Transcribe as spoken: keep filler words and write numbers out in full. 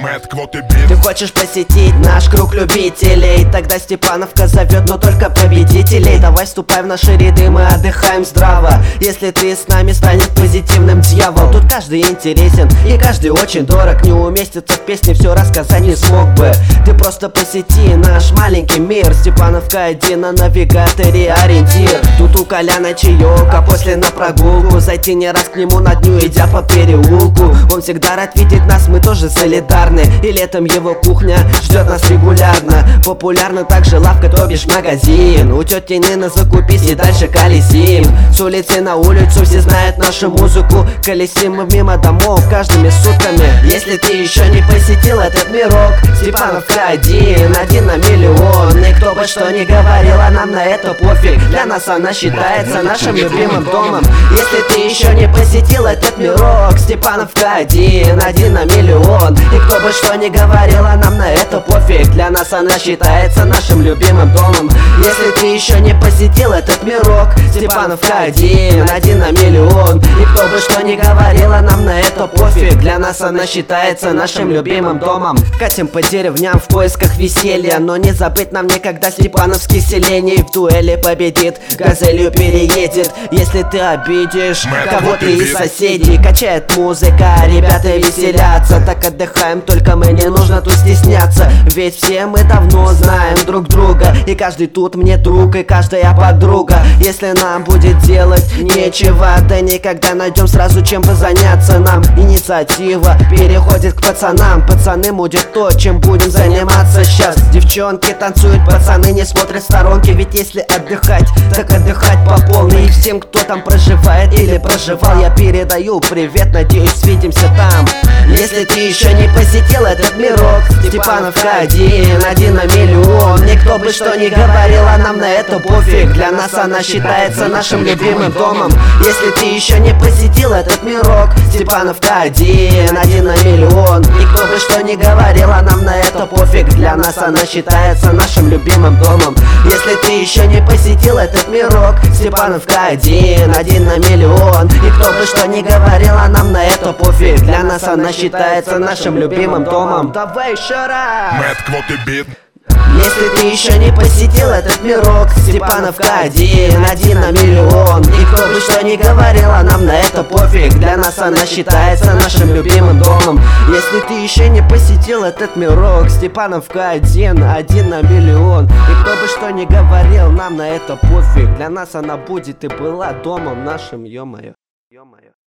Мэтт, вот и бит. Ты хочешь посетить наш круг любителей? Тогда Степановка зовет, но только победителей. Давай вступай в наши ряды, мы отдыхаем здраво. Если ты с нами, станет позитивным дьявол. Тут каждый интересен и каждый очень дорог. Не уместится в песне, все рассказать не смог бы. Ты просто посети наш маленький мир. Степановка один на навигаторе ориентир. Тут у Коляна чаек, а после на прогулку зайти не раз к нему на дню, идя по переулку. Он всегда рад видеть нас, мы тоже солидарны. И летом его кухня ждет нас регулярно. Популярна также лавка, то бишь магазин. У тети Нины закупись и дальше колесим. С улицы на улицу все знают нашу музыку. Колесим мы мимо домов каждыми сутками. Если ты еще не посетил этот мирок, Степановка один, один на миллион. И кто бы что ни говорил, а нам на это пофиг. Для нас она считается нашим любимым домом. Если ты еще не посетил этот мирок, Степановка один, один на миллион. И кто бы что ни говорил, а нам на это пофиг. Для нас она считается нашим любимым домом. Если ты еще не посетил этот мирок, Степановка один, один на миллион. И кто бы что ни говорил, а нам на это пофиг. Для нас она считается нашим любимым домом. Катим по деревням в поисках веселья, но не забыть нам никогда Степановский селений. В дуэли победит, газелью переедет. Если ты обидишь кого-то из соседей, качает музыка, ребята веселятся. Так отдыхаем, только мы, не нужно тут стесняться. Ведь все мы давно знаем друг друга. И каждый тут мне друг, и каждая подруга. Если нам будет делать нечего, да никогда найдем сразу чем бы заняться нам. Инициатива переходит к пацанам. Пацаны мудят то, чем будем заниматься сейчас. Девчонки танцуют, пацаны не смотрят в сторонке. Ведь если отдыхать, так отдыхать по полной. И всем, кто там проживает или проживал, я передаю привет, надеюсь свидимся там. Если ты еще не посетил этот мирок, Степановка один, один на миллион. Никто бы что ни говорил, а нам на это пофиг. Для нас она считается нашим любимым домом. Если ты еще не посетил этот мирок, Степановка один, один на миллион. Никто бы что ни говорил, а нам на это пофиг. Для нас она считается нашим любимым домом. Если ты еще не посетил этот мирок, Степановка один, один на миллион. И кто бы что ни говорил, а нам на это пофиг. Для нас она считается нашим любимым домом. Давай еще раз! Мэтт, вот и бит. Если ты еще не посетил этот мирок, Степановка один, один на миллион. И кто бы что ни говорил, а нам на это пофиг. Для нас она считается нашим любимым домом. Если ты еще не посетил этот мирок, Степановка один, один на миллион. И кто бы что ни говорил, нам на это пофиг. Для нас она будет и была домом нашим, ё-моё. Ё-моё.